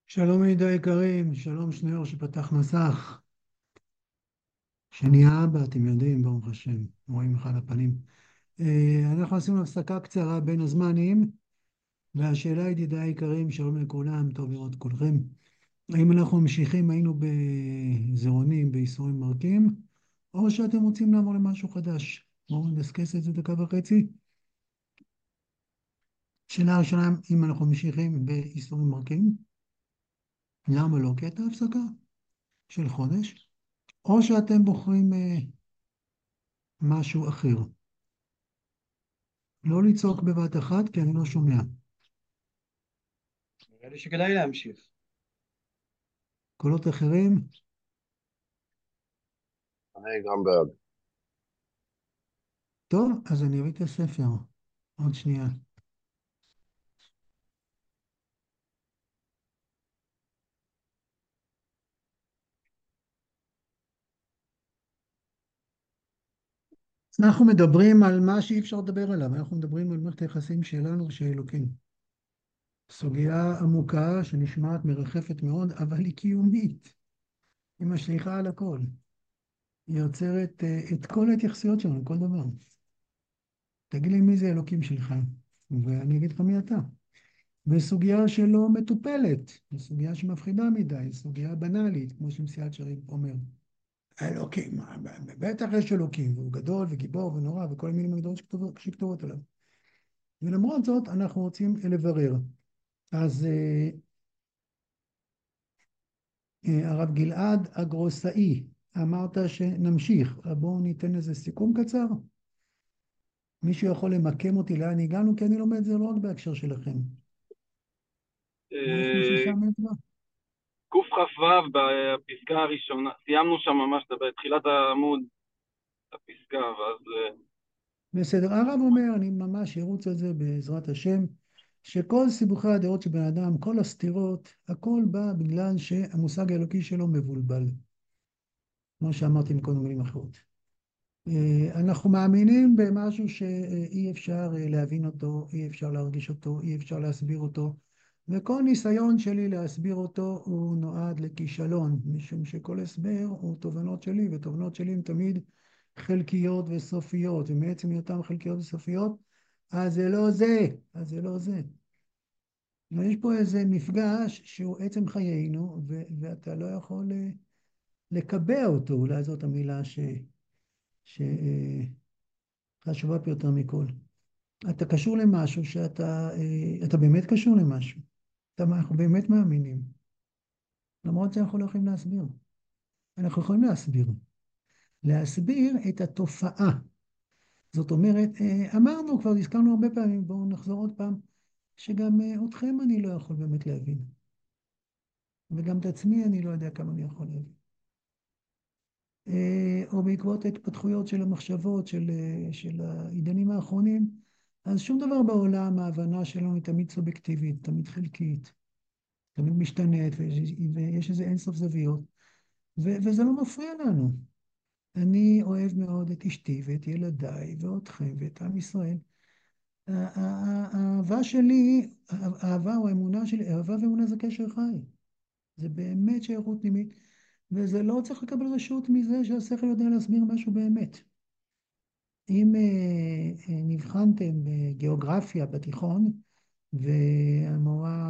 שלום ידידי יקרים, שלום שניאור שפתח מסך, שנהיה אבא, אתם יודעים, ברוך השם, רואים לך על הפנים. אנחנו עשינו הפסקה קצרה בין הזמנים, והשאלה ידידי היקרים, שלום לכולם, טוב לראות כולכם. האם אנחנו ממשיכים, היינו בזירונים, בייסורים מרקים, או שאתם רוצים לעבור למשהו חדש? בואו נדסקס את זה דקה וחצי. שאלה ראשונה, אם אנחנו ממשיכים בייסורים מרקים, למה לא? כי הייתה הפסקה של חודש, או שאתם בוחרים משהו אחר. לא לצעוק בבת אחת, כי אני לא שומע. נראה לי שכדאי להמשיך. קולות אחרים? אני גם בעד. טוב, אז אני אביא את הספר. עוד שנייה. אז אנחנו מדברים על מה שאי אפשר לדבר עליו. אנחנו מדברים על מערכת היחסים שלנו ושל אלוקים. סוגיה עמוקה שנשמעת מרחפת מאוד, אבל היא קיומית. היא משליכה על הכל. היא יוצרת את כל ההתייחסויות שלנו, כל דבר. תגיד לי מי זה אלוקים שלך, ואני אגיד לך מי אתה. וסוגיה שלא מטופלת, זו סוגיה שמפחידה מדי, סוגיה בנאלית, כמו שמסיעת שריף אומר. אלוקים, בטח יש אלוקים, והוא גדול וגיבור ונורא וכל המילים הגדולות שכתובות עליו. ולמרות זאת אנחנו רוצים לברר. אז הרב גלעד אגרוסאי, אמרת שנמשיך, בואו ניתן איזה סיכום קצר. מישהו יכול למקם אותי לאן הגענו? כי אני לומד את זה לא רק בהקשר שלכם. יש מישהו שם אצבע? קכ"ו בפסקה הראשונה, סיימנו שם ממש בתחילת העמוד, הפסקה, ואז בסדר, הרב אומר, אני ממש ארוץ על זה בעזרת השם, שכל סיבוכי הדעות של בן אדם, כל הסתירות, הכל בא בגלל שהמושג האלוקי שלו מבולבל, כמו שאמרתי מכל מילים אחרות. אנחנו מאמינים במשהו שאי אפשר להבין אותו, אי אפשר להרגיש אותו, אי אפשר להסביר אותו, וכל ניסיון שלי להסביר אותו הוא נועד לכישלון, משום שכל הסבר הוא תובנות שלי, ותובנות שלי הן תמיד חלקיות וסופיות, ומעצם היותן חלקיות וסופיות, אז זה לא זה, אז זה לא זה. ויש פה איזה מפגש שהוא עצם חיינו, ואתה לא יכול לקבע אותו, אולי זאת המילה שחשובה פה יותר מכל. אתה קשור למשהו אתה באמת קשור למשהו. אנחנו באמת מאמינים. למרות זה אנחנו לא יכולים להסביר. אנחנו יכולים להסביר. להסביר את התופעה. זאת אומרת, אמרנו כבר, הזכרנו הרבה פעמים, בואו נחזור עוד פעם, שגם אתכם אני לא יכול באמת להבין. וגם את עצמי אני לא יודע כמה אני יכול להבין. או בעקבות ההתפתחויות של המחשבות, של העידנים האחרונים, אז שום דבר בעולם, ההבנה שלנו היא תמיד סובייקטיבית, תמיד חלקית, תמיד משתנית, ויש איזה אינסוף זוויות, וזה לא מפריע לנו. אני אוהב מאוד את אשתי ואת ילדיי ואתכם ואת עם ישראל. האהבה שלי, האהבה או האמונה שלי, אהבה ואמונה זה קשר חי. זה באמת שייכות פנימית, וזה לא צריך לקבל רשות מזה שהשכל יודע להסביר משהו באמת. אם נבחנתם בגיאוגרפיה בתיכון, והמורה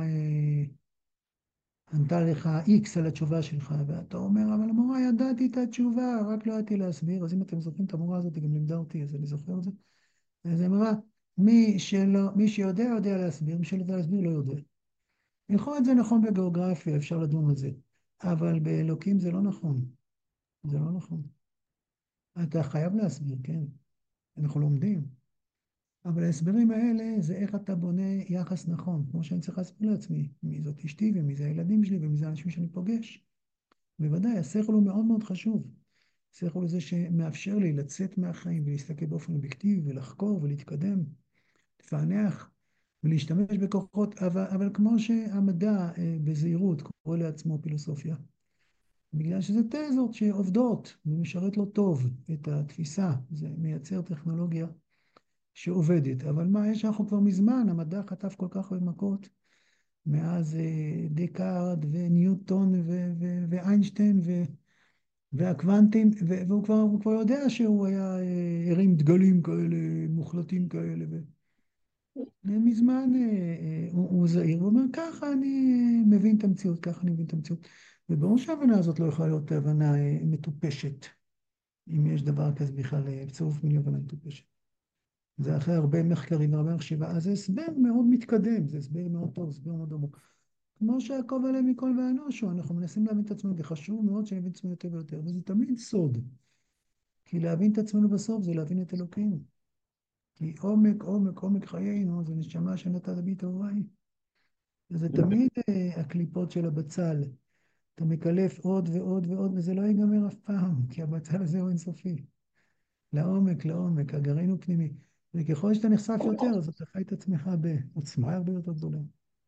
ענתה לך X על התשובה שלך, ואתה אומר, אבל המורה ידעתי את התשובה, רק לא ידעתי להסביר, אז אם אתם זוכרים את המורה הזאת, היא גם לימדה אותי, אז אני זוכר את זה. אז היא אמרה, מי שיודע, יודע להסביר, מי שלא יודע להסביר, לא יודע. יכול להיות זה נכון בגיאוגרפיה, אפשר לדון על זה, אבל באלוקים זה לא נכון. זה לא נכון. אתה חייב להסביר, כן, אנחנו לומדים. אבל ההסברים האלה זה איך אתה בונה יחס נכון, כמו שאני צריך להסביר לעצמי, מי זאת אשתי ומי זה הילדים שלי ומי זה האנשים שאני פוגש. בוודאי, השכל הוא מאוד מאוד חשוב. השכל הוא זה שמאפשר לי לצאת מהחיים ולהסתכל באופן אובייקטיבי ולחקור ולהתקדם, לפענח ולהשתמש בכוחות, אבל כמו שהמדע בזהירות קורא לעצמו פילוסופיה, בגלל שזה תזות שעובדות ומשרת לו טוב את התפיסה, זה מייצר טכנולוגיה שעובדת. אבל מה, יש אנחנו כבר מזמן, המדע חטף כל כך הרבה מכות, מאז דקארד וניוטון ואיינשטיין והקוונטים, והוא כבר יודע שהוא היה הרים דגלים כאלה, מוחלטים כאלה, ומזמן הוא זהיר, הוא אומר, ככה אני מבין את המציאות, ככה אני מבין את המציאות. וברור שההבנה הזאת לא יכולה להיות הבנה מטופשת, אם יש דבר כזה בכלל, צירוף מילים הבנה מטופשת. זה אחרי הרבה מחקרים והרבה מחשיבה, אז זה הסבר מאוד מתקדם, זה הסבר מאוד טוב, הסבר מאוד עמוק. כמו שיעקב עליהם מכל ואנושו, אנחנו מנסים להבין את עצמנו, וחשוב מאוד שנבין את עצמנו יותר ויותר, וזה תמיד סוד. כי להבין את עצמנו בסוף זה להבין את אלוקים. כי עומק, עומק, עומק חיינו, זה נשמה שנתת בי טהורה היא. וזה תמיד הקליפות של הבצל. אתה מקלף עוד ועוד ועוד, וזה לא ייגמר אף פעם, כי הבצל הזה הוא אינסופי. לעומק, לעומק, הגרעין הוא פנימי. וככל שאתה נחשף יותר, אז אתה חי את עצמך בעוצמה הרבה יותר גדולה.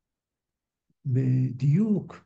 בדיוק,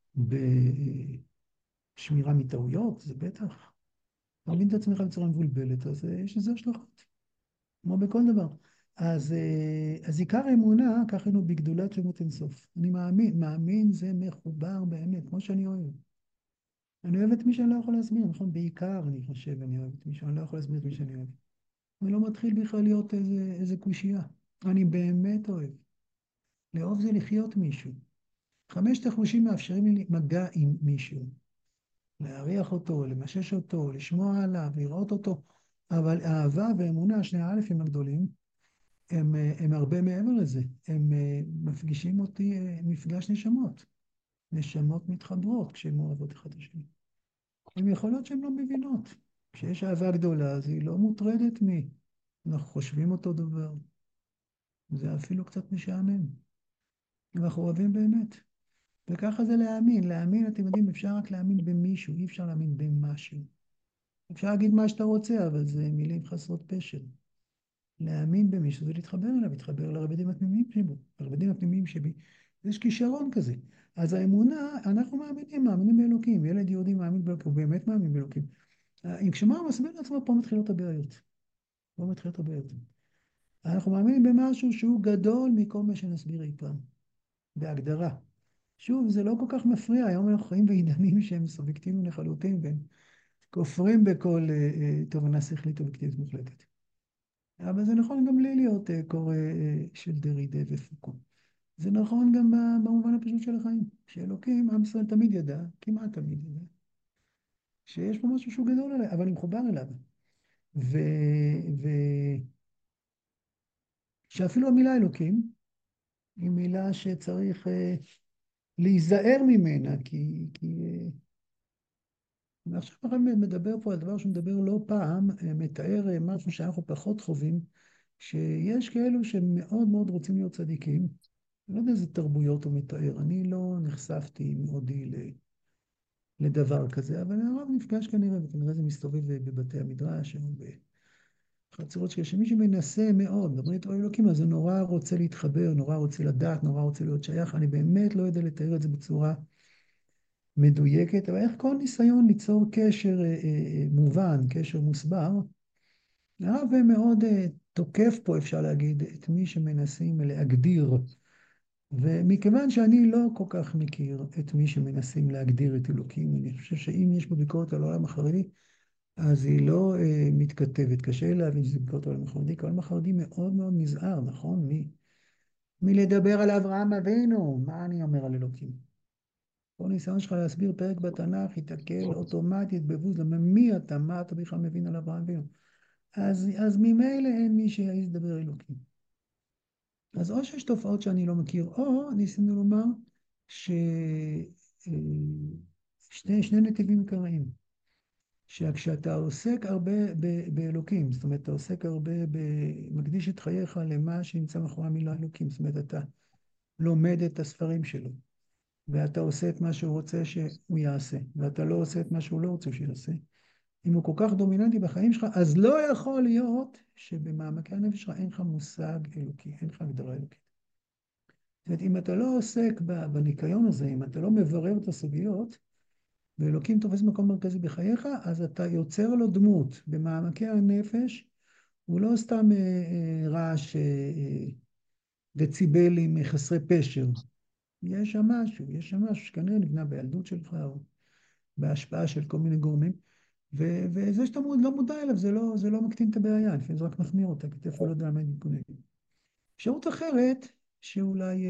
בשמירה מטעויות, זה בטח. אתה מבין את עצמך בצורה מבולבלת, אז יש לזה השלכות, כמו בכל דבר. אז עיקר האמונה, ככה היינו בגדולת שלמות אינסוף. אני מאמין, מאמין זה מחובר באמת, כמו שאני אוהב. אני אוהב את מי שאני לא יכול להסביר, נכון? בעיקר אני חושב, אני אוהב את מי שאני לא יכול להסביר את מי שאני אוהב. אני לא מתחיל בכלל להיות איזה קושייה. אני באמת אוהב. לאהוב זה לחיות מישהו. חמשת החושים מאפשרים לי מגע עם מישהו. להריח אותו, למשש אותו, לשמוע עליו, לראות אותו. אבל אהבה ואמונה, שני האלפים הגדולים, הם הרבה מעבר לזה. הם מפגישים אותי מפגש נשמות. נשמות מתחברות כשהן אוהבות אחד את השני. הן יכול להיות שהן לא מבינות. כשיש אהבה גדולה, אז היא לא מוטרדת אנחנו חושבים אותו דבר. זה אפילו קצת משעמם. אנחנו אוהבים באמת. וככה זה להאמין. להאמין, אתם יודעים, אפשר רק להאמין במישהו, אי אפשר להאמין במשהו. אפשר להגיד מה שאתה רוצה, אבל זה מילים חסרות פשר. להאמין במישהו זה להתחבר אליו, להתחבר לרבדים הפנימיים שבו, לרבדים הפנימיים שבי. יש כישרון כזה. אז האמונה, אנחנו מאמינים באלוקים. ילד יהודי מאמין באלוקים, הוא באמת מאמין באלוקים. אם כשמה מסביר לעצמו, פה מתחילות הבעיות. פה מתחילות הבעיות. אנחנו מאמינים במשהו שהוא גדול מכל מה שנסביר אי פעם. בהגדרה. שוב, זה לא כל כך מפריע. היום אנחנו חיים בעידנים שהם סובייקטיביים לחלוטין, והם כופרים בכל תובנה שכלית אובייקטיבית מוחלטת. אבל זה נכון גם לי להיות קורא של דרידה ופוקו. זה נכון גם במובן הפשוט של החיים. שאלוקים, עם ישראל תמיד ידע, כמעט תמיד ידע, שיש פה משהו שהוא גדול עליי, אבל אני מחובר אליו. ו... ו... שאפילו המילה אלוקים היא מילה שצריך להיזהר ממנה, אני עכשיו מדבר פה על דבר שמדבר לא פעם, מתאר משהו שאנחנו פחות חווים, שיש כאלו שמאוד מאוד רוצים להיות צדיקים. אני לא יודע איזה תרבויות הוא מתאר, אני לא נחשפתי מאודי לדבר כזה, אבל הרב נפגש כנראה, וכנראה זה מסתובב בבתי המדרש, או בחצרות שמי שמנסה מאוד, מדברים איתו אלוקים, אז הוא נורא רוצה להתחבר, נורא רוצה לדעת, נורא רוצה להיות שייך, אני באמת לא יודע לתאר את זה בצורה מדויקת, אבל איך כל ניסיון ליצור קשר מובן, קשר מוסבר, הרב מאוד תוקף פה, אפשר להגיד, את מי שמנסים להגדיר. ומכיוון שאני לא כל כך מכיר את מי שמנסים להגדיר את אלוקים, אני חושב שאם יש בו ביקורת על העולם החרדי, אז היא לא מתכתבת. קשה להבין שזה ביקורת על העולם החרדי, כי העולם החרדי מאוד מאוד נזהר, נכון? מלדבר על אברהם אבינו, מה אני אומר על אלוקים? כל ניסיון שלך להסביר פרק בתנ"ך, ייתקל אוטומטית בבוז, למה מי אתה, מה אתה בכלל מבין על אברהם אבינו? אז ממילא אין מי שיעז לדבר אלוקים. אז או שיש תופעות שאני לא מכיר, או ניסינו לומר שני נתיבים עיקריים. שכשאתה עוסק הרבה באלוקים, זאת אומרת, אתה עוסק הרבה, מקדיש את חייך למה שנמצא מאחורי המילה אלוקים, זאת אומרת, אתה לומד את הספרים שלו, ואתה עושה את מה שהוא רוצה שהוא יעשה, ואתה לא עושה את מה שהוא לא רוצה שיעשה. אם הוא כל כך דומיננטי בחיים שלך, אז לא יכול להיות שבמעמקי הנפש שלך אין לך מושג אלוקי, אין לך הגדרה אלוקית. זאת אומרת, אם אתה לא עוסק בניקיון הזה, אם אתה לא מברר את הסוגיות, ואלוקים תופס מקום מרכזי בחייך, אז אתה יוצר לו דמות. במעמקי הנפש, הוא לא סתם רעש דציבלים חסרי פשר. יש שם משהו שכנראה נבנה בילדות שלך, או בהשפעה של כל מיני גורמים, וזה שאתה לא מודע אליו, זה לא מקטין את הבעיה, לפעמים זה רק מחמיר אותה, כי אתה אפילו לא יודע מה להתגונן. אפשרות אחרת, שאולי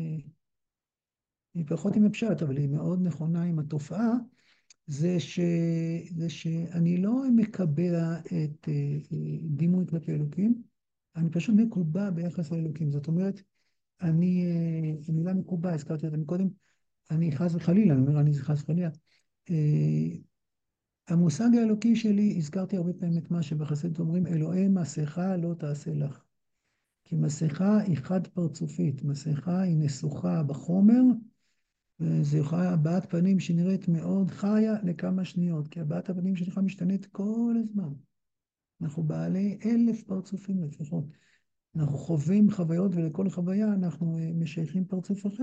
היא פחות עם הפשט, אבל היא מאוד נכונה עם התופעה, זה, ש... זה שאני לא מקבע את דימוי כלפי אלוקים, אני פשוט מקובע ביחס לאלוקים. זאת אומרת, המילה מקובע, הזכרתי אותה מקודם, אני חס וחלילה, אני אומר, אני חס וחלילה. אה, המושג האלוקי שלי, הזכרתי הרבה פעמים את מה שבחסידות אומרים, אלוהי מסכה לא תעשה לך. כי מסכה היא חד פרצופית, מסכה היא נסוכה בחומר, וזה יכולה הבעת פנים שנראית מאוד חיה לכמה שניות, כי הבעת הפנים שלך משתנית כל הזמן. אנחנו בעלי 1,000 פרצופים לפחות. אנחנו חווים חוויות, ולכל חוויה אנחנו משייכים פרצוף אחר.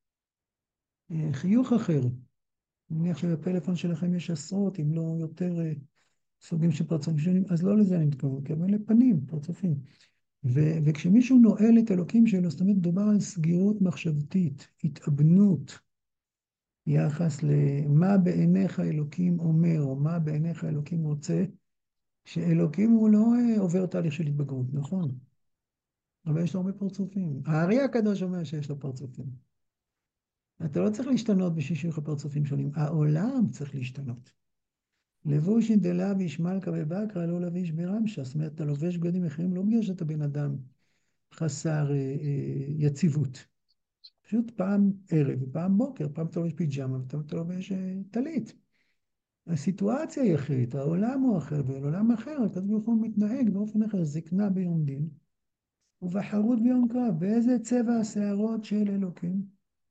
חיוך אחר. אני מניח שבפלאפון שלכם יש עשרות, אם לא יותר, סוגים של פרצופים שונים, אז לא לזה אני מתכוון, כי אלה פנים, פרצופים. וכשמישהו נועל את אלוקים שלו, זאת אומרת, מדובר על סגירות מחשבתית, התאבנות, יחס למה בעיניך אלוקים אומר, או מה בעיניך אלוקים רוצה, שאלוקים הוא לא עובר תהליך של התבגרות, נכון? אבל יש לו הרבה פרצופים. האר"י הקדוש אומר שיש לו פרצופים. אתה לא צריך להשתנות בשביל שיהיו לך פרצופים שונים, העולם צריך להשתנות. לבושין דלביש מלכה ובקרא לא לביש ברמשה, זאת אומרת, אתה לובש בגדים אחרים לא בגלל שאתה בן אדם חסר יציבות. פשוט פעם ערב ופעם בוקר, פעם אתה לובש פיג'מה ופעם אתה לובש טלית. הסיטואציה היא אחרת, העולם הוא אחר, ובעולם אחר הקדוש ברוך הוא מתנהג באופן אחר, זקנה ביום דין, ובחרות ביום קרב. באיזה צבע השערות של אלוקים?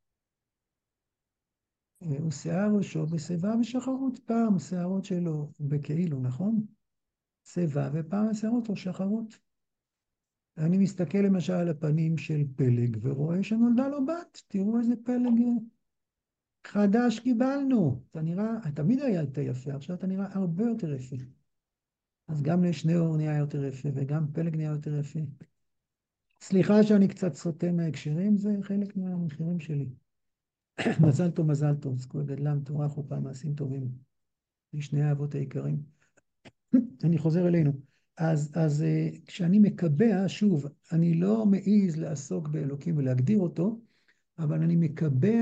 הוא שיער ראשו בשיבה ושחרות. פעם השערות שלו בכאילו, נכון? שיבה, ופעם השערות או שחרות. אני מסתכל למשל על הפנים של פלג, ורואה שנולדה לו בת. תראו איזה פלג חדש קיבלנו. אתה נראה, תמיד היית יפה, עכשיו אתה נראה הרבה יותר יפה. אז גם לשניאור נהיה יותר יפה, וגם פלג נהיה יותר יפה. סליחה שאני קצת סוטה מההקשרים, זה חלק מהמחירים שלי. מזל טוב, מזל טוב, זכו גדלם, תורך ופעם מעשים טובים. לשני האבות העיקרים. אני חוזר אלינו. אז כשאני מקבע, שוב, אני לא מעז לעסוק באלוקים ולהגדיר אותו, אבל אני מקבע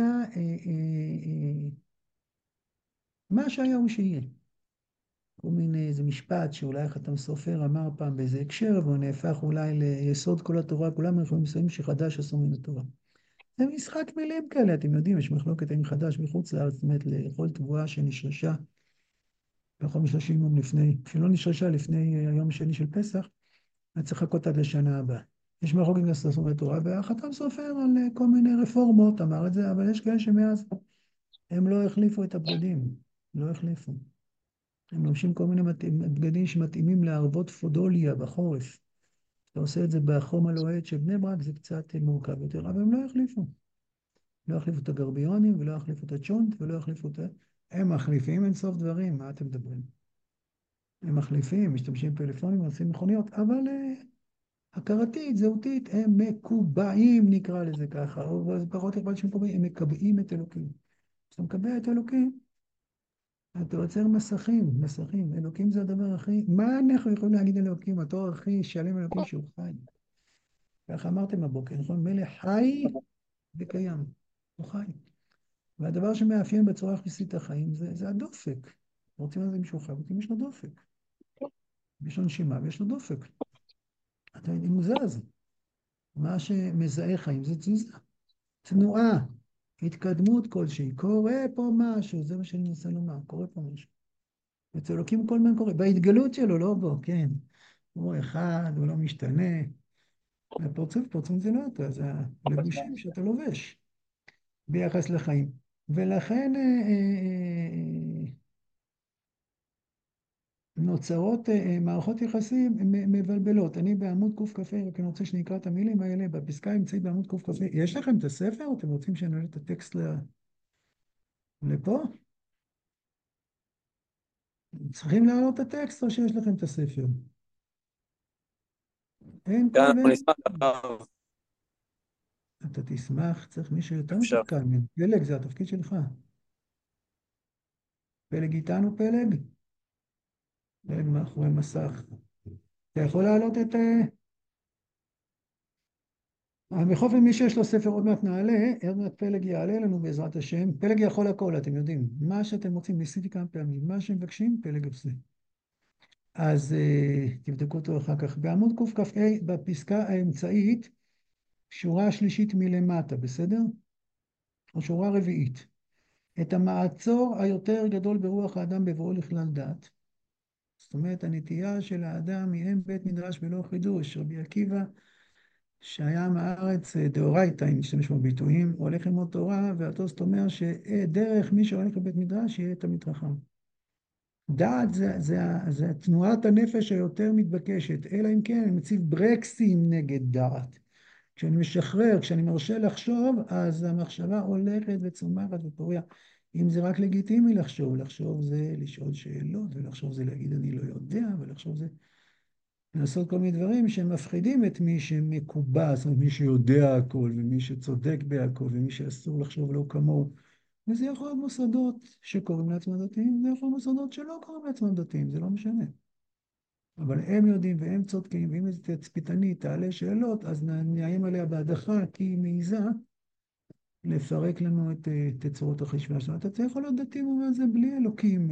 מה שהיה הוא שיהיה. כל מיני, איזה משפט שאולי החתם סופר אמר פעם באיזה הקשר, והוא נהפך אולי ליסוד כל התורה, כולם יכולים מסוימים שחדש עשו מן התורה. זה משחק מילים כאלה, אתם יודעים, יש מחלוקת עם חדש מחוץ לארץ, זאת אומרת, לאכול תבואה שנשרשה, פחות מ-30 יום לפני, שלא נשרשה לפני היום השני של פסח, אז צריך לחכות עד לשנה הבאה. יש מחלוקת עם ספרי תורה, והחתם סופר על כל מיני רפורמות, אמר את זה, אבל יש כאלה שמאז הם לא החליפו את הבגדים, לא החליפו. הם לובשים כל מיני בגדים שמתאימים לערבות פודוליה בחורף. אתה עושה את זה בחום הלוהט של בני ברק, זה קצת מורכב יותר, אבל הם לא החליפו. לא החליפו את הגרביונים, ולא החליפו את הצ'ונט, ולא החליפו את... הם מחליפים אין סוף דברים, מה אתם מדברים? הם מחליפים, משתמשים בפלאפונים, עושים מכוניות, אבל הכרתית, זהותית, הם מקובעים, נקרא לזה ככה, או פחות אכפת שמקובעים, הם מקבעים את אלוקים. כשאתה מקבע את אלוקים, אתה יוצר מסכים, מסכים. אלוקים זה הדבר הכי... מה אנחנו יכולים להגיד על אלוקים? התואר הכי שלם אלוקים שהוא חי. ככה אמרתם הבוקר, נכון? מלך חי וקיים. הוא חי. והדבר שמאפיין בצורה הכי החיים זה הדופק. רוצים על זה מישהו חי, רוצים יש לו דופק. יש לו נשימה ויש לו דופק. אתה יודע, הוא זז. מה שמזהה חיים זה תזוזה. תנועה, התקדמות כלשהי. קורה פה משהו, זה מה שאני מנסה לומר, קורה פה משהו. אצל אלוקים כל הזמן קורה, בהתגלות שלו, לא בו, כן. הוא אחד, הוא לא משתנה. הפרצוף, פרצוף זה לא אתה, זה הלבושים שאתה לובש ביחס לחיים. ולכן נוצרות מערכות יחסים מבלבלות. אני בעמוד קכ"ה, רק אני רוצה שנקרא את המילים האלה, בפסקה נמצאת בעמוד קכ"ה. יש לכם את הספר, או אתם רוצים שנעלה את הטקסט לפה? צריכים להעלות את הטקסט, או שיש לכם את הספר? אין כן, קול אנחנו ואין... נשמח. הרב. אתה תשמח, צריך מישהו יותר אפשר. מתוחכם ממנו. פלג, זה התפקיד שלך. פלג איתנו, פלג? פלג מאחורי מסך. אתה יכול להעלות את... בכל אופן, מי שיש לו ספר עוד מעט נעלה, עוד מעט פלג יעלה לנו בעזרת השם. פלג יכול הכל, אתם יודעים. מה שאתם רוצים, ניסיתי כמה פעמים. מה שמבקשים, פלג עושה. אז תבדקו אותו אחר כך. בעמוד קכ"ה, בפסקה האמצעית, שורה השלישית מלמטה, בסדר? או שורה רביעית. את המעצור היותר גדול ברוח האדם בבואו לכלל דעת. זאת אומרת, הנטייה של האדם היא אין בית מדרש בלא חידוש. רבי עקיבא, שהיה מהארץ דאורייתא, אם נשתמש בביטויים, הולך ללמוד תורה, והתוספות אומר שדרך מי שהולך לבית מדרש יהיה תמיד חכם. דעת זה תנועת הנפש היותר מתבקשת, אלא אם כן אני מציב ברקסים נגד דעת. כשאני משחרר, כשאני מרשה לחשוב, אז המחשבה הולכת וצומחת ופוריה. אם זה רק לגיטימי לחשוב, לחשוב זה לשאול שאלות, ולחשוב זה להגיד אני לא יודע, ולחשוב זה לעשות כל מיני דברים שמפחידים את מי שמקובע, זאת אומרת מי שיודע הכל, ומי שצודק בהכל, ומי שאסור לחשוב לא כמוהו. וזה יכול להיות מוסדות שקוראים לעצמם דתיים, זה יכול להיות מוסדות שלא קוראים לעצמם דתיים, זה לא משנה. אבל הם יודעים והם צודקים, ואם איזו תצפיתנית תעלה שאלות, אז נאיים עליה בהדחה, כי היא מעיזה לפרק לנו את תצורות החשיבה שלנו. אתה יכול להיות דתי במובן זה בלי אלוקים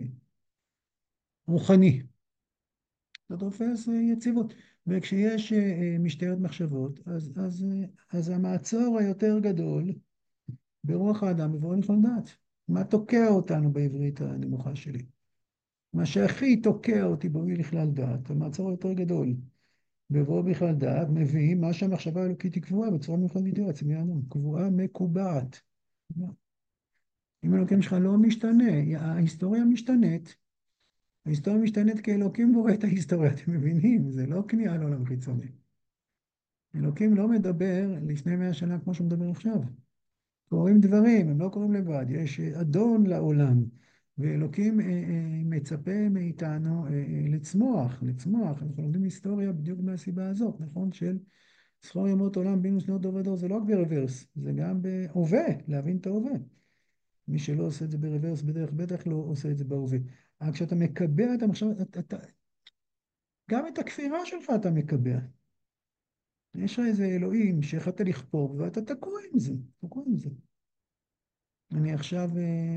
רוחני. אתה תופס יציבות. וכשיש משטרת מחשבות, אז המעצור היותר גדול ברוח האדם בבואו לכלל דעת. מה תוקע אותנו בעברית הנמוכה שלי? מה שהכי תוקע אותי בואי לכלל דעת, המעצור היותר גדול. בבואו בכלל דעת, מביא מה שהמחשבה האלוקית היא קבועה בצורה מיוחדת בידי עצמי אדם, קבועה מקובעת. אם אלוקים שלך לא משתנה, ההיסטוריה משתנית, ההיסטוריה משתנית כי אלוקים בורא את ההיסטוריה, אתם מבינים? זה לא כניעה לעולם חיצוני. אלוקים לא מדבר לפני 100 שנה כמו שהוא מדבר עכשיו. קורים דברים, הם לא קורים לבד, יש אדון לעולם, ואלוקים מצפה מאיתנו לצמוח. אנחנו לומדים היסטוריה בדיוק מהסיבה הזאת, נכון? של זכור ימות עולם בינו שנות דור ודור, זה לא רק ברוורס, זה גם בהווה, להבין את ההווה. מי שלא עושה את זה ברוורס בדרך בטח לא עושה את זה בהווה. רק כשאתה מקבע את המחשב, גם את הכפירה שלך אתה מקבע. יש לך איזה אלוהים שהחלטת לכפור, ואתה תקוע עם זה, תקוע עם זה. אני עכשיו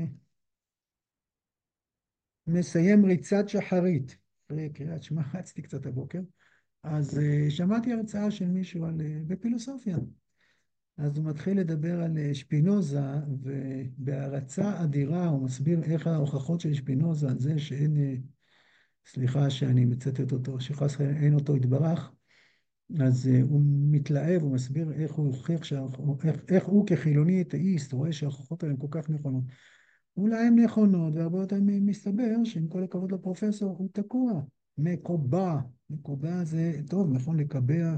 מסיים ריצת שחרית. אחרי קריאת שמע רצתי קצת הבוקר. אז שמעתי הרצאה של מישהו בפילוסופיה. אז הוא מתחיל לדבר על שפינוזה, ובהרצה אדירה הוא מסביר איך ההוכחות של שפינוזה על זה שאין, סליחה שאני מצטט אותו, שחס וחלילה אין אותו יתברך, אז הוא מתלהב, הוא מסביר איך הוא הוכיח, איך הוא כחילוני אתאיסט רואה שההוכחות האלה הן כל כך נכונות. אולי הן נכונות, והרבה יותר מסתבר שעם כל הכבוד לפרופסור הוא תקוע, מקובע. מקובע זה טוב, נכון, לקבע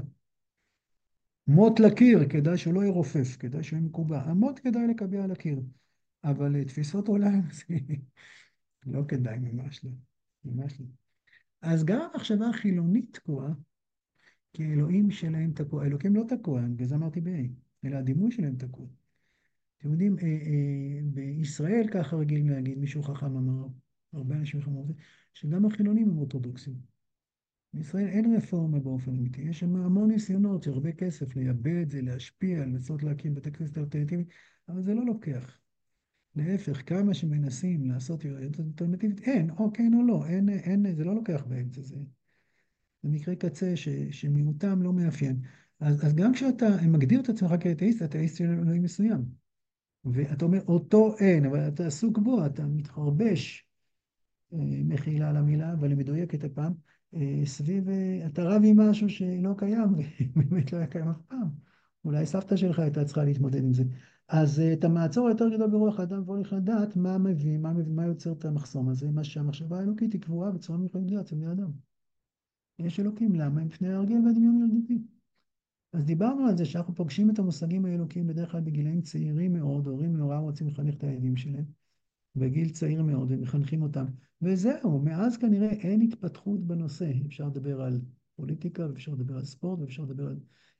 מוט לקיר, כדאי שהוא לא ירופף, כדאי שהוא יהיה מקובע. המוט כדאי לקבע על הקיר, אבל תפיסות עולם זה לא כדאי, ממש לא. ממש לא. אז גם המחשבה החילונית תקועה, כי האלוהים שלהם תקוע. האלוקים לא תקוע, בגלל זה אמרתי ב-A, אלא הדימוי שלהם תקוע. אתם יודעים, בישראל ככה רגילים להגיד, מישהו חכם אמר, הרבה אנשים חכמים אמרו, שגם החילונים הם אורתודוקסים. בישראל אין רפורמה באופן אמיתי, יש שם המון ניסיונות של הרבה כסף לייבא את זה, להשפיע, לנסות להקים בתי כנסת אלטרנטיביים, אבל זה לא לוקח. להפך, כמה שמנסים לעשות אלטרנטיבית, אין, או כן או לא, אין, זה לא לוקח באמצע זה. זה מקרה קצה שמיעוטם לא מאפיין. אז גם כשאתה מגדיר את עצמך כאתאיסט, אתה אתאיסט של אלוהים מסוים. ואתה אומר, אותו אין, אבל אתה עסוק בו, אתה מתחרבש, מחילה על המילה, אבל היא מדויקת הפעם, סביב, אתה רב עם משהו שלא קיים, ובאמת לא היה קיים אף פעם. אולי סבתא שלך הייתה צריכה להתמודד עם זה. אז את המעצור היותר גדול ברוח האדם, בואו נלך לדעת מה מביא, מה יוצר את המחסום הזה, מה שהמחשבה האלוקית היא קבועה בצורה מיוחדת אצל בני אדם. יש אלוקים, למה? הם פני ההרגל והדמיון ילדותי. אז דיברנו על זה שאנחנו פוגשים את המושגים האלוקיים בדרך כלל בגילאים צעירים מאוד, הורים נורא רוצים לחנך את הילדים שלהם, בגיל צעיר מאוד, ומחנכים אותם. וזהו, מאז כנראה אין התפתחות בנושא. אפשר לדבר על פוליטיקה, ואפשר לדבר על ספורט, ואפשר לדבר על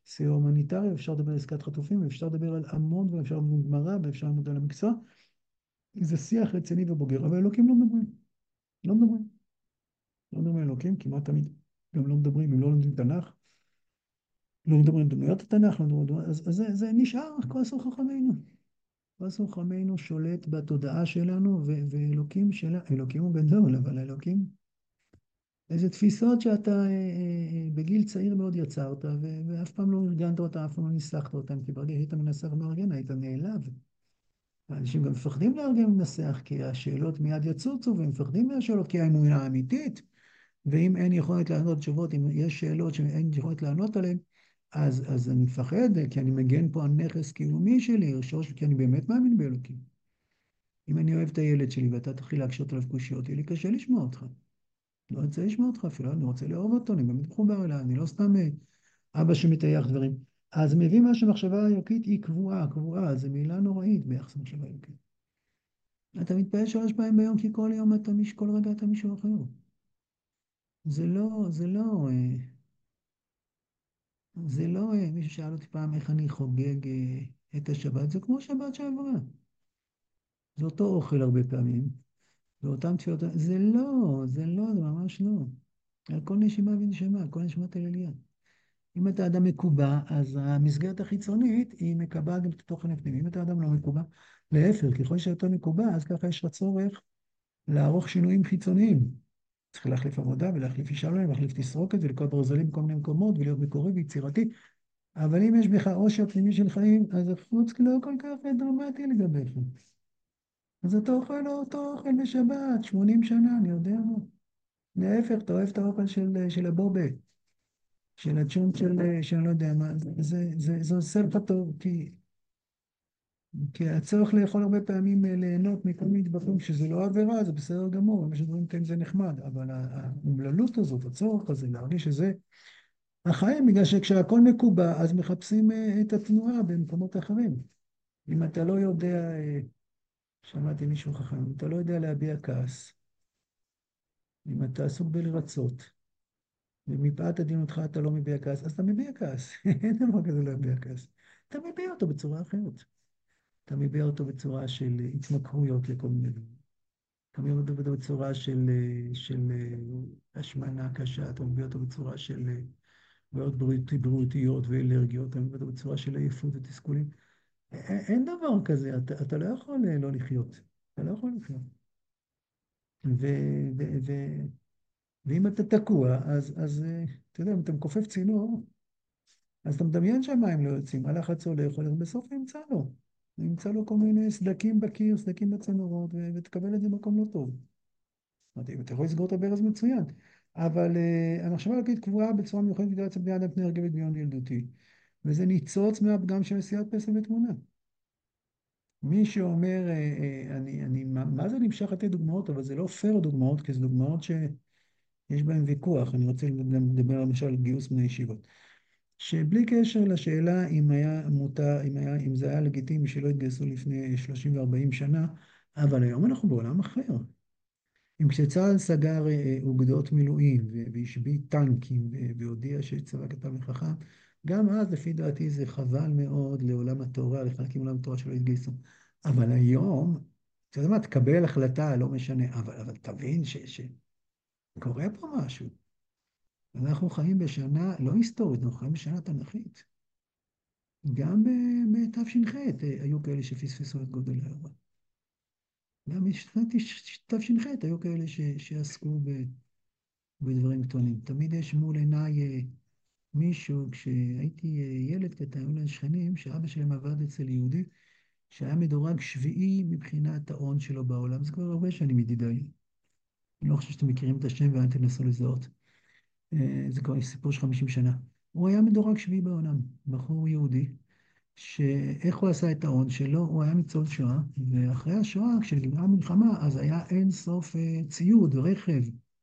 סיוע הומניטרי, אפשר לדבר על עסקת חטופים, ואפשר לדבר על המון, ואפשר ללמוד גמרא, ואפשר ללמוד על המקצוע. זה שיח רציני ובוגר, אבל אלוקים לא מדברים. לא מדברים. לא מדברים על אלוקים, כמעט תמיד. גם לא מדברים, אם לא לומדים תנ"ך, לא מדברים על דמויות התנ"ך, לא מדברים, אז זה נשאר, כל עשו חכמינו. כל עשו חכמינו שולט בתודעה שלנו, ואלוקים שלה, אלוקים הוא גדול, אבל אלוקים, איזה תפיסות שאתה בגיל צעיר מאוד יצרת, ואף פעם לא ארגנת אותה, אף פעם לא ניסחת אותם, כי ברגע שהיית מנסח מארגן, היית נעלב. אנשים גם מפחדים לארגן מנסח, כי השאלות מיד יצוצו, והם מפחדים מהשאלות, כי האמונה האמיתית, ואם אין יכולת לענות תשובות, אם יש שאלות שאין יכולת לענות עליהן, אז אני מפחד, כי אני מגן פה על נכס קיומי שלי, כי אני באמת מאמין באלוקים. אם אני אוהב את הילד שלי ואתה תתחיל להקשות עליו קושיות, יהיה לי קשה לשמוע אותך. לא רוצה לשמוע אותך אפילו, אני רוצה לאהוב אותו, אני באמת מחובר אליי, אני לא סתם אבא שמטייח דברים. אז מביא מה שמחשבה אלוקית היא קבועה, קבועה, זו מילה נוראית ביחס למחשבה אלוקית. אתה מתפעל 3 פעמים ביום, כי כל יום כל רגע אתה מישהו אחר. זה לא, מישהו שאל אותי פעם איך אני חוגג את השבת, זה כמו שבת שעברה. זה אותו אוכל הרבה פעמים, ואותם תפילות, זה ממש לא. על כל נשימה ונשימה, על כל נשימת הלליה. אם אתה אדם מקובע, אז המסגרת החיצונית היא מקבעה גם את התוכן הפנימי. אם אתה אדם לא מקובע, להפך, ככל שאתה מקובע, אז ככה יש לך צורך לערוך שינויים חיצוניים. צריך להחליף עבודה ולהחליף אישה להם, להחליף תסרוקת ולקרוא ברזלים בכל מיני מקומות ולהיות מקורי ויצירתי. אבל אם יש בך עושר פנימי של חיים, אז החוץ לא כל כך דרמטי לגביך. אז אתה אוכל לא אותו אוכל בשבת, 80 שנה, אני יודע מה. להפך, אתה אוהב את האוכל של הבובה, של הצ'ונט של לא יודע מה. זה עושה לך טוב, כי הצורך לאכול הרבה פעמים ליהנות מכל מיני דברים, שזה לא עבירה, זה בסדר גמור, אם יש דברים כאלה זה נחמד, אבל האומללות הזאת, הצורך הזה, להרגיש שזה החיים, בגלל שכשהכול מקובע, אז מחפשים את התנועה במקומות אחרים. אם אתה לא יודע, שמעתי מישהו חכם, אם אתה לא יודע להביע כעס, אם אתה עסוק בלרצות, ומפאת עדינותך אתה לא מביע כעס, אז אתה מביע כעס. אין דבר כזה להביע כעס. אתה מביע אותו בצורה אחרת. אתה מביע אותו בצורה של התמכרויות לכל מיני דברים. אתה מביע אותו בצורה של השמנה קשה, אתה מביע אותו בצורה של בעיות בריאותיות ואלרגיות, אתה מביע אותו בצורה של עייפות ותסכולים. אין דבר כזה, אתה לא יכול לא לחיות. אתה לא יכול לחיות. ו- ו- ו- ואם אתה תקוע, אז אתה יודע, אם אתה מכופף צינור, אז אתה מדמיין שהמים לא יוצאים, הלחץ הולך, בסוף נמצא לו כל מיני סדקים בקיר, סדקים בצינורות, ותקבל את זה במקום לא טוב. זאת אומרת, אם אתה יכול לסגור את הברז מצוין, אבל המחשבה אלוקית קבועה בצורה מיוחדת בגלל אצל בני אדם פני הרגלת ביום ילדותי, וזה ניצוץ מהפגם של נשיאת פסל ותמונה. מי שאומר, מה זה נמשך לתת דוגמאות, אבל זה לא פייר דוגמאות, כי זה דוגמאות שיש בהן ויכוח. אני רוצה לדבר למשל על גיוס בני ישיבות. שבלי קשר לשאלה אם היה מותר, אם זה היה לגיטימי שלא התגייסו לפני 30 ו-40 שנה, אבל היום אנחנו בעולם אחר. אם כשצה"ל סגר אוגדות מילואים והשבית טנקים והודיע שצבא קטן וחכם, גם אז לפי דעתי זה חבל מאוד לעולם התורה, לחלקים מעולם התורה שלא התגייסו. אבל היום, אתה יודע מה, תקבל החלטה, לא משנה, אבל תבין שקורה פה משהו. אנחנו חיים בשנה לא היסטורית, אנחנו חיים בשנה תנ"כית. גם בתש"ח היו כאלה שפספסו את גודל האירוע. גם בשנת תש"ח היו כאלה שעסקו בדברים קטנים. תמיד יש מול עיניי מישהו, כשהייתי ילד קטן, היו לי שכנים שאבא שלהם עבד אצל יהודי, שהיה מדורג שביעי מבחינת ההון שלו בעולם. זה כבר הרבה שנים ידידיי. אני לא חושב שאתם מכירים את השם ואל תנסו לזהות. זה כבר סיפור של 50 שנה. הוא היה מדורג שביעי בעולם, בחור יהודי. שאיך הוא עשה את ההון שלו, הוא היה ניצול שואה, ואחרי השואה, כשנגמרה המלחמה, אז היה אין סוף ציוד, רכב,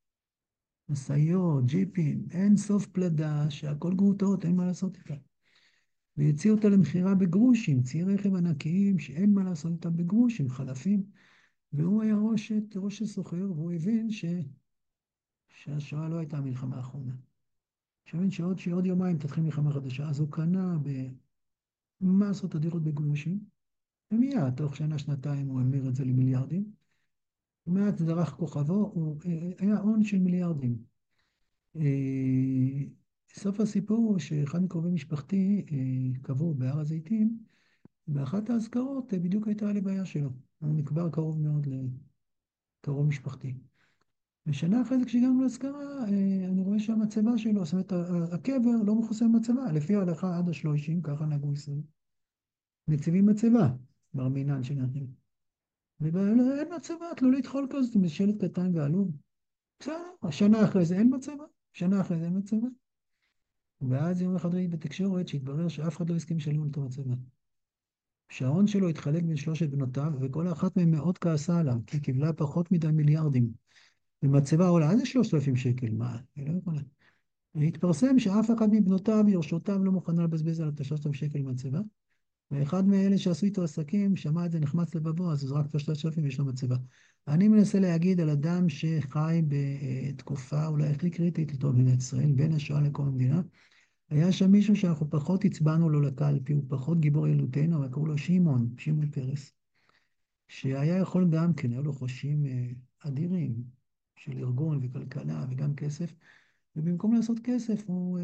משאיות, ג'יפים, אין סוף פלדה, שהכל גרוטאות, אין מה לעשות איתה. והציעו אותה למכירה בגרושים, ציי רכב ענקיים שאין מה לעשות איתם בגרושים, חלפים, והוא היה ראש הסוחר, והוא הבין שהשואה לא הייתה המלחמה האחרונה. שמבין שעוד יומיים תתחיל מלחמה חדשה, אז הוא קנה במסות אדירות בגרושים, ומיד, תוך שנה, שנתיים, הוא המיר את זה למיליארדים. מעט דרך כוכבו, הוא היה הון של מיליארדים. אה, סוף הסיפור הוא שאחד מקרובי משפחתי קבור בהר הזיתים, באחת האזכרות בדיוק הייתה הלוויה שלו. הוא נקבר קרוב מאוד לקרוב משפחתי. ושנה אחרי זה כשהגענו לאזכרה, אני רואה שהמצבה שלו, זאת אומרת, הקבר לא מכוסה במצבה, לפי ההלכה עד השלושים, ככה נהגו ישראל. מציבים מצבה, בר מינן שנתנו. ואין מצבה, תלולית חול כזאת, עם שלט קטן ועלוב. בסדר, השנה אחרי זה אין מצבה, שנה אחרי זה אין מצבה. ואז יום אחד ראיתי בתקשורת שהתברר שאף אחד לא הסכים לשלם אותו מצבה. שההון שלו התחלק בין שלושת בנותיו, וכל אחת מהן מאוד כעסה עליו, כי קיבלה פחות מדי מיליארדים. ומצבה עולה איזה 3,000 שקל, מה? היא לא יכולה. והתפרסם שאף אחד מבנותיו, יורשותיו, לא מוכנה לבזבז עליו את ה-3,000 שקל מצבה. ואחד מאלה שעשו איתו עסקים, שמע את זה, נחמץ לבבו, אז הוא זרק את ה-3,000 ויש לו מצבה. אני מנסה להגיד על אדם שחי בתקופה אולי הכי קריטית לטוב במדינת ישראל, בין השואה לקום המדינה. היה שם מישהו שאנחנו פחות הצבענו לו לקלפי, הוא פחות גיבור ילדותנו, אבל קראו לו שמעון פרס, שהיה יכול גם כן, היו לו חושים אדירים של ארגון וכלכלה וגם כסף, ובמקום לעשות כסף הוא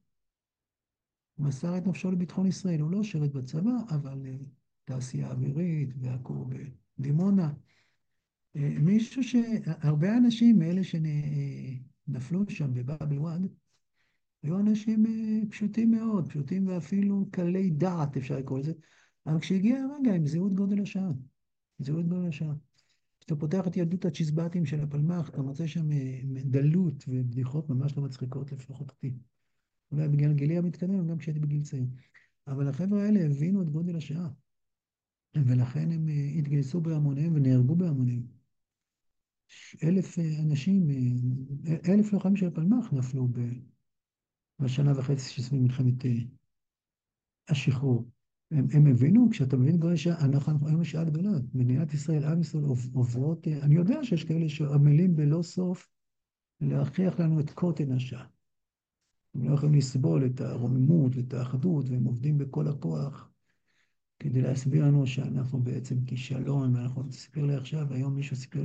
מסר את נפשו לביטחון ישראל. הוא לא שירת בצבא, אבל תעשייה אווירית והכור בדימונה. מישהו שהרבה אנשים מאלה שנפלו שם בבאב אל-ואד, היו אנשים פשוטים מאוד, פשוטים ואפילו קלי דעת, אפשר לקרוא לזה. אבל כשהגיע הרגע, הם זיהו את גודל השעה. זיהו את גודל השעה. כשאתה פותח את ילדות הצ'יזבטים של הפלמ"ח, אתה מוצא שם דלות ובדיחות ממש לא מצחיקות, לפחות אותי. אולי בגלל גילי המתקדם, גם כשהייתי בגיל צעיר. אבל החבר'ה האלה הבינו את גודל השעה, ולכן הם התגייסו בהמוניהם ונהרגו בהמוניהם. 1,000 אנשים, 1,000 לוחמים של הפלמ"ח נפלו בשנה וחצי שסביב מלחמת השחרור. הם הבינו, כשאתה מבין גודל השעה, אנחנו היום שעה גדולה, מדינת ישראל, עם ישראל עוברות, אני יודע שיש כאלה שעמלים בלא סוף להכריח לנו את קוטן השעה. הם לא יכולים לסבול את הרוממות ואת האחדות, והם עובדים בכל הכוח כדי להסביר לנו שאנחנו בעצם כישלון, ואנחנו סיפר לי עכשיו, היום מישהו סיפר לי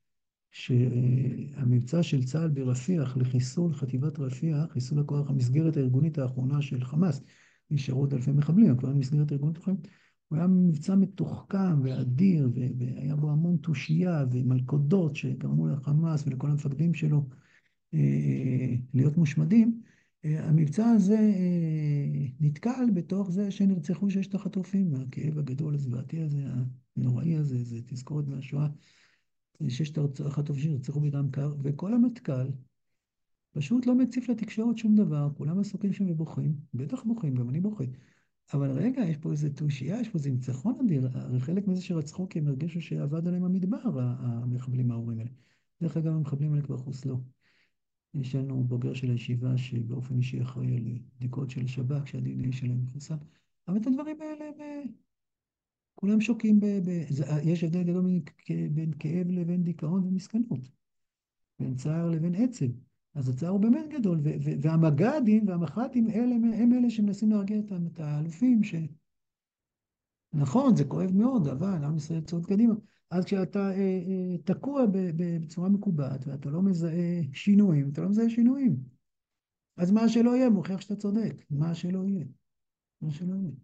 שהמבצע של צה"ל ברפיח לחיסול חטיבת רפיח, חיסול הכוח, המסגרת הארגונית האחרונה של חמאס, נשארו עוד אלפי מחבלים, כבר המסגרת הארגונית האחרונה, הוא היה מבצע מתוחכם ואדיר, והיה בו המון תושייה ומלכודות שגרמו לחמאס ולכל המפקדים שלו להיות מושמדים. המבצע הזה נתקל בתוך זה שנרצחו 6 החטופים, הכאב הגדול הזוועתי הזה, הנוראי הזה, זה תזכורת מהשואה, 6 החטופים שנרצחו בדם קר, וכל המטכ"ל פשוט לא מציף לתקשורת שום דבר, כולם עסוקים שם ובוכים, בטח בוכים, גם אני בוכה. אבל רגע, יש פה איזה תושייה, יש פה איזה ניצחון אדיר, הרי חלק מזה שרצחו כי הם הרגישו שעבד עליהם המדבר, המחבלים הארורים האלה. דרך אגב, המחבלים האלה כבר חוסלו. יש לנו בוגר של הישיבה שבאופן אישי אחראי על בדיקות של שב"כ, שה-DNA שלהם מחוסן. אבל את הדברים האלה, כולם שוקים יש הבדל גדול בין כאב לבין דיכאון ומסכנות, בין צער לבין עצב. אז הצער הוא באמת גדול, והמג"דים והמח"טים הם אלה שמנסים להרגיע את האלופים, נכון, זה כואב מאוד, אבל עם ישראל צועד קדימה. אז כשאתה תקוע בצורה מקובעת, ואתה לא מזהה שינויים, אתה לא מזהה שינויים. אז מה שלא יהיה, מוכיח שאתה צודק. מה שלא יהיה. מה שלא יהיה.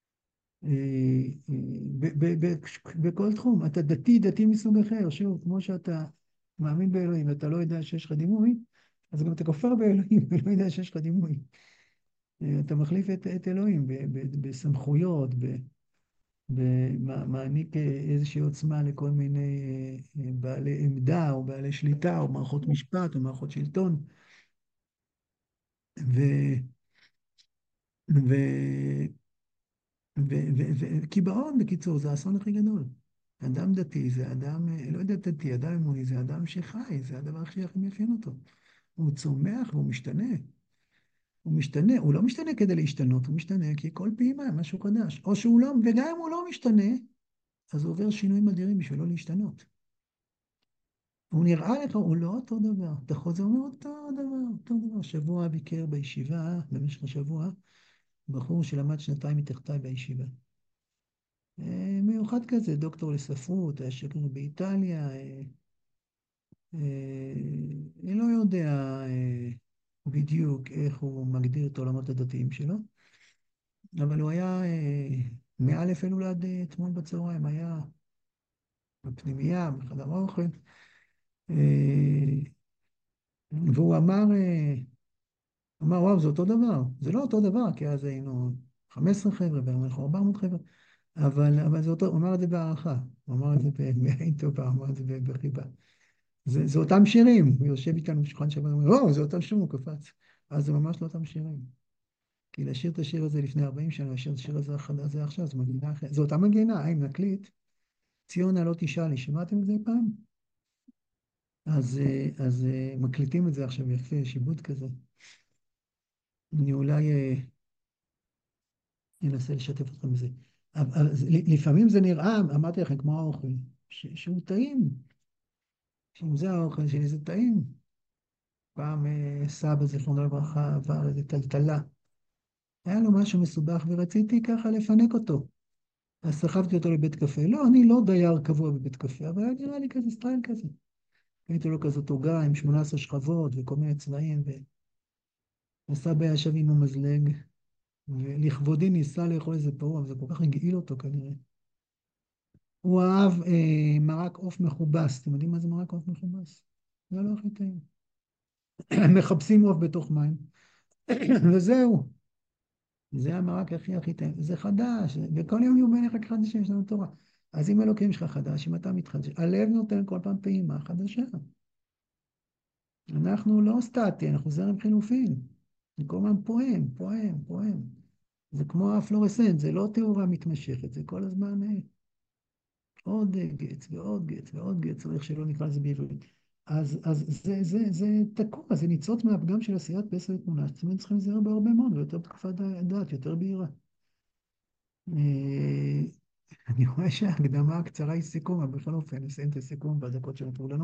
בכל תחום, אתה דתי מסוג אחר, שוב, כמו שאתה מאמין באלוהים, ואתה לא יודע שיש לך דימוי, אז גם אתה כופר באלוהים, ולא יודע שיש לך דימוי. אתה מחליף את אלוהים בסמכויות, ומעניק איזושהי עוצמה לכל מיני בעלי עמדה, או בעלי שליטה, או מערכות משפט, או מערכות שלטון. ו... ו... קיבעון, בקיצור, זה האסון הכי גדול. אדם דתי זה אדם, לא יודע דתי, אדם אמוני זה אדם שחי, זה הדבר הכי מאפיין אותו. הוא צומח והוא משתנה. הוא משתנה, הוא לא משתנה כדי להשתנות, הוא משתנה כי כל פעימה משהו חדש. או שהוא לא, וגם אם הוא לא משתנה, אז הוא עובר שינויים אדירים בשביל לא להשתנות. הוא נראה לך, הוא לא אותו דבר. אתה חוזר ואומר אותו דבר, אותו דבר. שבוע ביקר בישיבה, במשך השבוע, בחור שלמד שנתיים מתחתיי בישיבה. מיוחד כזה, דוקטור לספרות, היה שגריר באיטליה, אני לא יודע בדיוק איך הוא מגדיר את העולמות הדתיים שלו, אבל הוא היה מאלף אלול עד אתמול בצהריים, היה בפנימייה, בחדר האוכל, אה, והוא אמר, וואו, זה אותו דבר. זה לא אותו דבר, כי אז היינו 15 חבר'ה, והיום אנחנו 400 חבר'ה, אבל זה אותו, הוא אמר את זה בהערכה, הוא אמר את זה בעין טובה, הוא אמר את זה בחיבה. זה אותם שירים, הוא יושב איתנו בשולחן שבת, הוא אומר, או, זה אותם שירים, הוא קפץ. אז זה ממש לא אותם שירים. כי לשיר את השיר הזה לפני 40 שנה, לשיר את השיר הזה עכשיו, זה מגינה אחרת. זה אותה מגינה, אם נקליט, ציונה לא תשאלי, שמעתם את זה פעם? אז מקליטים את זה עכשיו יפה, יש עיבוד כזה. אני אולי אנסה לשתף אתכם בזה. אבל לפעמים זה נראה, אמרתי לכם, כמו האוכל, שהוא טעים. שאם זה האוכל שלי, זה טעים. פעם סבא, זיכרונו לברכה, עבר איזה טלטלה. היה לו משהו מסובך ורציתי ככה לפנק אותו. אז סחבתי אותו לבית קפה. לא, אני לא דייר קבוע בבית קפה, אבל היה נראה לי כזה סטייל כזה. הייתי לו כזאת עוגה עם 18 שכבות וכל מיני צבעים, וסבא ישב עם המזלג, ולכבודי ניסה לאכול איזה פירור, אבל זה כל כך הגעיל אותו כנראה. הוא אהב מרק עוף מכובס. אתם יודעים מה זה מרק עוף מכובס? זה לא הכי טעים. מחפשים עוף בתוך מים, וזהו. זה המרק הכי טעים. זה חדש, וכל יום יהיו בעיניך חדשים, יש לנו תורה. אז אם אלוקים שלך חדש, אם אתה מתחדש, הלב נותן כל פעם פעימה חדשה. אנחנו לא סטטי, אנחנו זרם חילופין. זה כל הזמן פועם. זה כמו הפלורסנט, זה לא תאורה מתמשכת, זה כל הזמן עוד גץ ועוד גץ ועוד גץ, או איך שלא נקרא לזה בעברית. אז זה תקוע, זה ניצוץ מהפגם של עשיית פסל ותמונה, שצריכים להיזהר בהרבה מאוד, ויותר בתקופת דעת, יותר בהירה. אה, אני רואה שההקדמה הקצרה היא סיכום, אבל בכל אופן, נסיים את הסיכום בדקות שנותרו לנו,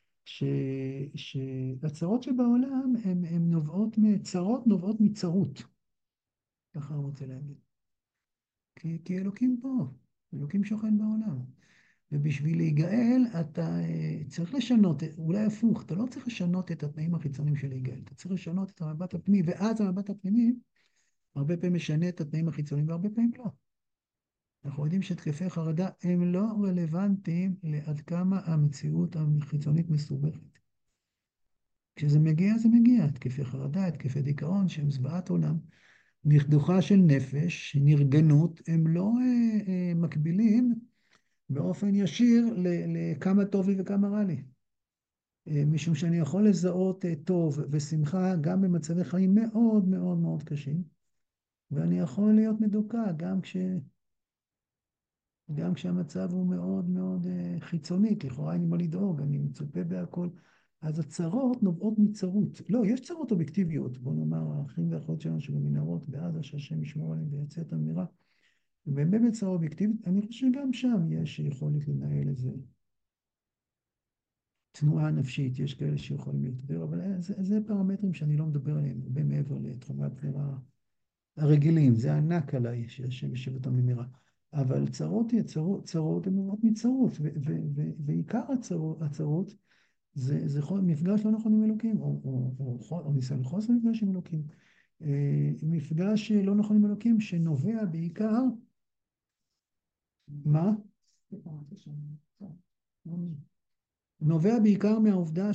שהצרות שבעולם הן נובעות צרות נובעות מצרות, ככה אני רוצה להגיד. כי אלוקים פה, אלוקים שוכן בעולם. ובשביל להיגאל, אתה צריך לשנות, אולי הפוך, אתה לא צריך לשנות את התנאים החיצוניים של להיגאל, אתה צריך לשנות את המבט הפנימי, ואז המבט הפנימי הרבה פעמים משנה את התנאים החיצוניים, והרבה פעמים לא. אנחנו יודעים שהתקפי חרדה הם לא רלוונטיים לעד כמה המציאות החיצונית מסובכת. כשזה מגיע, זה מגיע. התקפי חרדה, התקפי דיכאון, שהם זוועת עולם. דכדוכה של נפש, נרגנות, הם לא מקבילים באופן ישיר לכמה טוב לי וכמה רע לי. משום שאני יכול לזהות טוב ושמחה גם במצבי חיים מאוד מאוד מאוד קשים, ואני יכול להיות מדוכא גם כשהמצב הוא מאוד מאוד חיצוני, לכאורה אין לי מה לדאוג, אני מצופה בהכל. אז הצרות נובעות מצרות. לא, יש צרות אובייקטיביות, בוא נאמר, האחים והאחיות שלנו שבמנהרות בעזה, שהשם ישמור עליהם ויצא את המהרה. ובאמת בצרה אובייקטיבית, אני חושב שגם שם יש יכולת לנהל איזה תנועה נפשית, יש כאלה שיכולים להתגבר, אבל זה פרמטרים שאני לא מדבר עליהם, הרבה מעבר לתחומי הבחירה הרגילים, זה ענק עליי, שהשם ישיב אותם במהרה. אבל צרות הן נובעות מצרות, ועיקר הצרות זה מפגש לא נכון עם אלוקים, או ניסיון חוסר מפגש עם אלוקים. מפגש לא נכון עם אלוקים שנובע בעיקר, מה? נובע בעיקר מהעובדה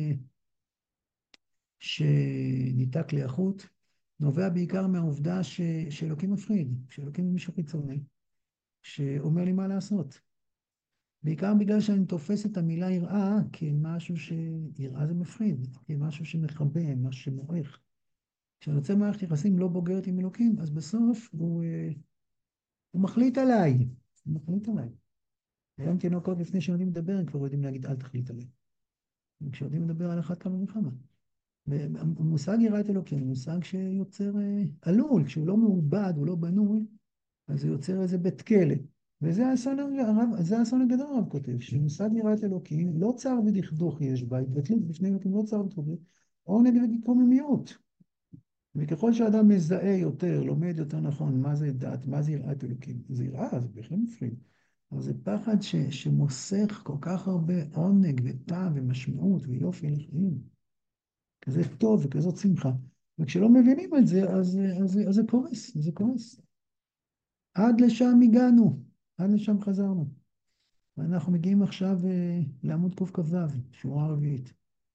שניתק לי החוט, נובע בעיקר מהעובדה שאלוקים מפחיד, שאלוקים הוא מישהו חיצוני, שאומר לי מה לעשות. בעיקר בגלל שאני תופס את המילה יראה כמשהו יראה זה מפחיד, כמשהו שמכבה, משהו שמועך. כשאני רוצה מערכת יחסים לא בוגרת עם אלוקים, אז בסוף הוא מחליט עליי. הוא מחליט עליי. היום תינוקות לפני שהם יודעים לדבר, הם כבר יודעים להגיד אל תחליט עליי. וכשיודעים לדבר על אחת כמה וכמה. המושג יראת אלוקים הוא מושג שיוצר עלול, כשהוא לא מעובד, הוא לא בנוי, אז זה יוצר איזה בית כלא. וזה האסון זה האסון הגדול, הרב כותב, שמושג יראת אלוקים, לא צער ודכדוך יש בה, התבטלות בפני אלוקים, לא צער ודכדוך, עונג וקוממיות. וככל שאדם מזהה יותר, לומד יותר נכון מה זה דת, מה זה יראת אלוקים, זה יראה, זה בהחלט מפחיד. אבל זה פחד שמוסך כל כך הרבה עונג וטעם ומשמעות ויופי לחיים. כזה טוב וכזאת שמחה. וכשלא מבינים את זה, אז זה קורס, זה קורס. עד לשם הגענו, עד לשם חזרנו. ואנחנו מגיעים עכשיו לעמוד קכ"ו, שורה רביעית.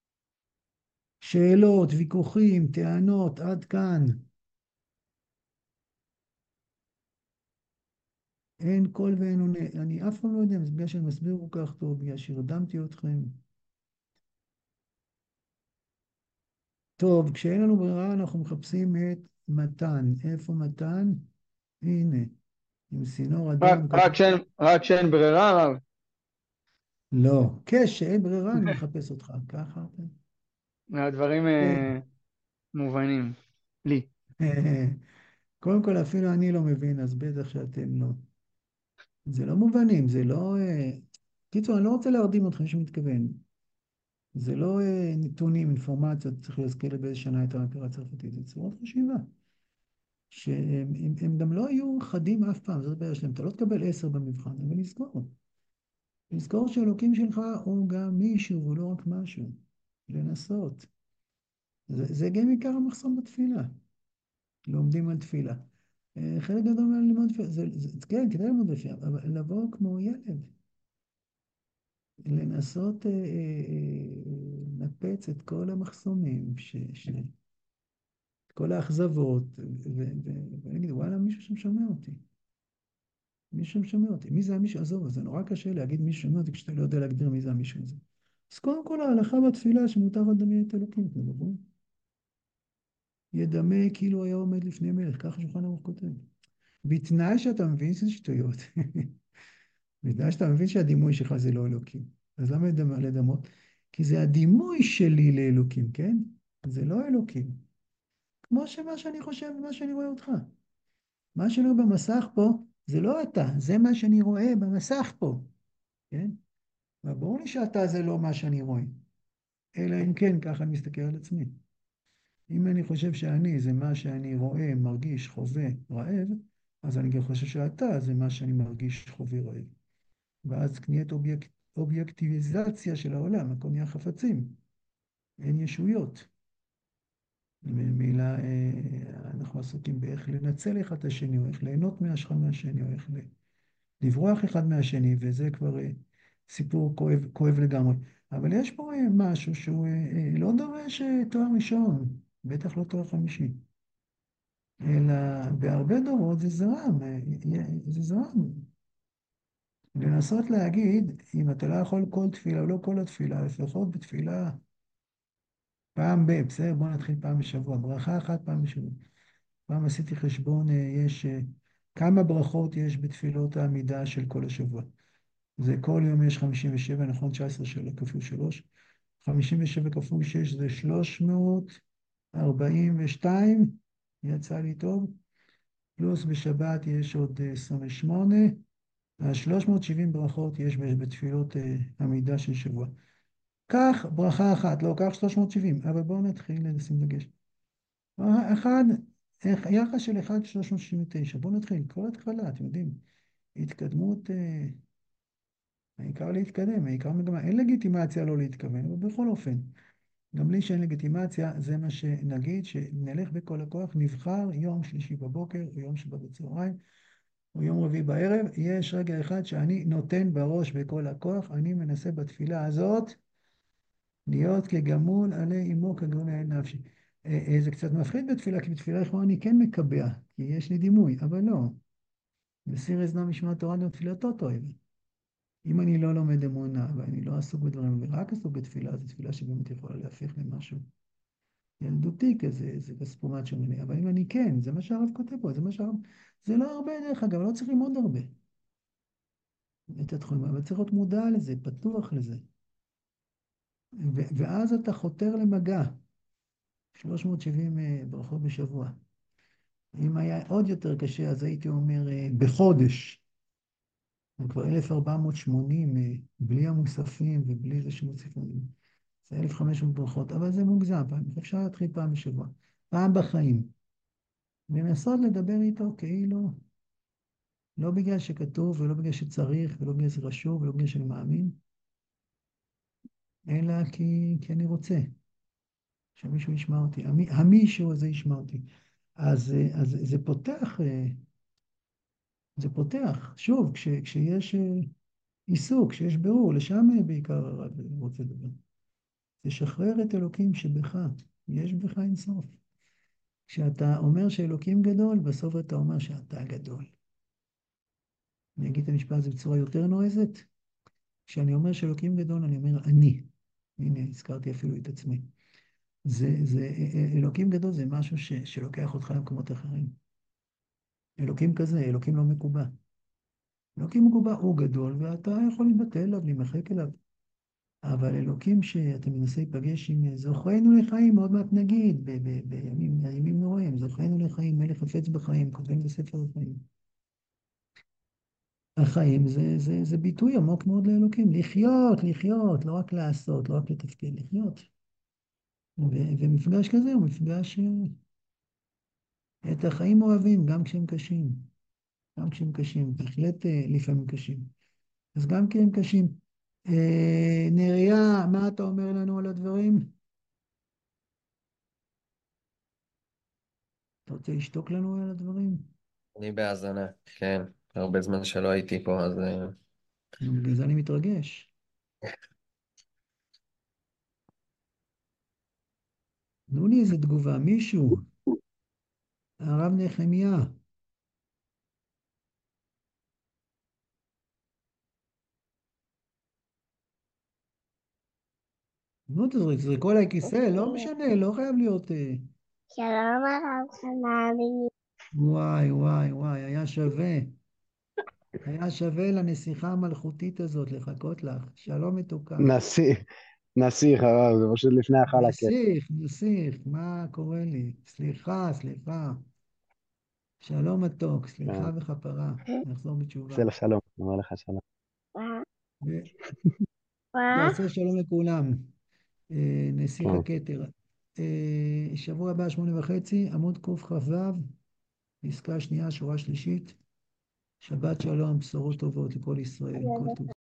שאלות, ויכוחים, טענות, עד כאן. אין קול ואין עונה. אני אף פעם לא יודע, זה בגלל שאני מסביר כל כך טוב, בגלל שהרדמתי אתכם. טוב, כשאין לנו ברירה אנחנו מחפשים את מתן. איפה מתן? הנה, עם סינור אדום. רק כשאין ברירה, הרב. לא, כשאין ברירה אני מחפש אותך. ככה. הדברים מובנים לי. קודם כל, אפילו אני לא מבין, אז בטח שאתם לא. זה לא מובנים, זה לא... קיצור, אני לא רוצה להרדים אתכם שמתכוון. זה לא נתונים, אינפורמציות, צריך להזכיר באיזה שנה הייתה המהפכה הצרפתית, זה צורות חשיבה. שהם גם לא יהיו חדים אף פעם, זאת הבעיה שלהם. אתה לא תקבל 10 במבחן, אבל לזכור. לזכור שאלוקים שלך הוא גם מישהו, הוא לא רק משהו. לנסות. זה גם עיקר המחסום בתפילה. לומדים על תפילה. חלק גדול ללמוד תפילה, כן, כדאי ללמוד תפילה, אבל לבוא כמו ילד. לנסות לנפץ את כל המחסומים, את כל האכזבות, ולהגיד, וואלה, מישהו שם שומע אותי. מישהו שם שומע אותי. מי זה המישהו? עזוב, זה נורא קשה להגיד מישהו שומע אותי כשאתה לא יודע להגדיר מי זה המישהו הזה. אז קודם כל ההלכה בתפילה שמותר לדמיין את אלוקים, אתם מדברים? ידמה כאילו היה עומד לפני מלך, ככה שולחן ערוך כותב. בתנאי שאתה מבין שזה שטויות. בתנאי שאתה מבין שהדימוי שלך זה לא אלוקים. אז למה לדמות? כי זה הדימוי שלי לאלוקים, כן? זה לא אלוקים. כמו שמה שאני חושב ומה שאני רואה אותך. מה שאני רואה במסך פה, זה לא אתה, זה מה שאני רואה במסך פה, כן? וברור לי שאתה זה לא מה שאני רואה. אלא אם כן, ככה אני מסתכל על עצמי. אם אני חושב שאני זה מה שאני רואה, מרגיש, חווה, רעב, אז אני גם חושב שאתה זה מה שאני מרגיש, חווה, רעב. ואז נהיית אובייקטיביזציה של העולם, הכל נהיה חפצים, אין ישויות. ממילא אנחנו עסוקים באיך לנצל אחד את השני, או איך ליהנות מהשכם מהשני, או איך לברוח אחד מהשני, וזה כבר סיפור כואב לגמרי. אבל יש פה משהו שהוא לא דורש תואר ראשון, בטח לא תואר חמישי, אלא בהרבה דורות זה זרם, זה זרם. לנסות להגיד, אם אתה לא יכול כל תפילה, או לא כל התפילה, לפחות בתפילה פעם בסדר, בוא נתחיל פעם בשבוע, ברכה אחת פעם בשבוע. פעם עשיתי חשבון, יש כמה ברכות יש בתפילות העמידה של כל השבוע. זה כל יום יש 57, נכון? 19 של כפול 3. 57 כפול 6 זה 342, יצא לי טוב. פלוס בשבת יש עוד 28. אז 370 ברכות יש בתפילות עמידה של שבוע. קח ברכה אחת, לא, קח 370, אבל בואו נתחיל לשים דגש. אחד, יחס של 1:369, בואו נתחיל, כל התחלה, אתם יודעים, התקדמות, העיקר להתקדם, העיקר מגמה, אין לגיטימציה לא להתכוון, אבל בכל אופן, גם לי שאין לגיטימציה, זה מה שנגיד, שנלך בכל הכוח, נבחר יום שלישי בבוקר, או יום שבת בצהריים, או יום רביעי בערב, יש רגע אחד שאני נותן בראש בכל הכוח, אני מנסה בתפילה הזאת, להיות כגמול עלי אמו כגמול עלי נפשי. זה קצת מפחיד בתפילה, כי בתפילה לכאורה אני כן מקבע, כי יש לי דימוי, אבל לא. בסיר אזנה משמע תורה גם תפילתו תועבת. אם אני לא לומד אמונה, ואני לא עסוק בדברים, ורק עסוק בתפילה, זו תפילה שבאמת יכולה להפיך למשהו ילדותי כזה, איזה כספומט שמיני, אבל אם אני כן, זה מה שהרב כותב פה, זה מה שהרב... זה לא הרבה דרך אגב, לא צריך ללמוד הרבה. את התחומים, אבל צריך להיות מודע לזה, פתוח לזה. ואז אתה חותר למגע. 370 ברכות בשבוע. אם היה עוד יותר קשה, אז הייתי אומר בחודש. זה כבר 1480, בלי המוספים ובלי זה שמוסיפים. זה 1500 ברכות, אבל זה מוגזם, אפשר להתחיל פעם בשבוע, פעם בחיים. לנסות לדבר איתו כאילו, לא בגלל שכתוב ולא בגלל שצריך ולא בגלל שזה רשום ולא בגלל שאני מאמין, אלא כי אני רוצה שמישהו ישמע אותי, המישהו הזה ישמע אותי. אז זה פותח, שוב, כשיש עיסוק, כשיש בירור, לשם בעיקר הרב רוצה לדבר. תשחרר את אלוקים שבך, יש בך אינסוף. כשאתה אומר שאלוקים גדול, בסוף אתה אומר שאתה גדול. אני אגיד את המשפט הזה בצורה יותר נועזת. כשאני אומר שאלוקים גדול, אני אומר אני. הנה, הזכרתי אפילו את עצמי. אלוקים גדול זה משהו שלוקח אותך למקומות אחרים. אלוקים כזה, אלוקים לא מקובע. אלוקים מקובע הוא גדול, ואתה יכול להתבטא אליו, להימחק אליו. אבל אלוקים שאתה מנסה להיפגש עם זוכרנו לחיים, עוד מעט נגיד, בימים נוראים, זוכרנו לחיים, מלך חפץ בחיים, כותבים בספר החיים. החיים זה ביטוי עמוק מאוד לאלוקים, לחיות, לא רק לעשות, לא רק לתפקד, לחיות. ומפגש כזה הוא מפגש את החיים אוהבים, גם כשהם קשים. גם כשהם קשים, בהחלט לפעמים קשים. אז גם כשהם קשים. נריה, מה אתה אומר לנו על הדברים? אתה רוצה לשתוק לנו על הדברים? אני בהאזנה, כן. הרבה זמן שלא הייתי פה, אז... בגלל זה אני מתרגש. תנו לי איזה תגובה, מישהו. הרב נחמיה. נו, תזרקו עליי כיסא, לא משנה, לא חייב להיות... שלום הרב חנני. וואי, היה שווה לנסיכה המלכותית הזאת לחכות לך. שלום מתוקה. נסיך הרב, זה פשוט לפני החלקה. נסיך, מה קורה לי? סליחה. שלום מתוק, סליחה וכפרה. נחזור בתשובה. עשה לה שלום, אומר לך שלום. תעשה שלום לכולם. נסיך הכתר. שבוע הבא 8:30, עמוד קכ"ו, פסקה שנייה, שורה שלישית. שבת שלום, בשורות טובות לכל ישראל, כל טוב.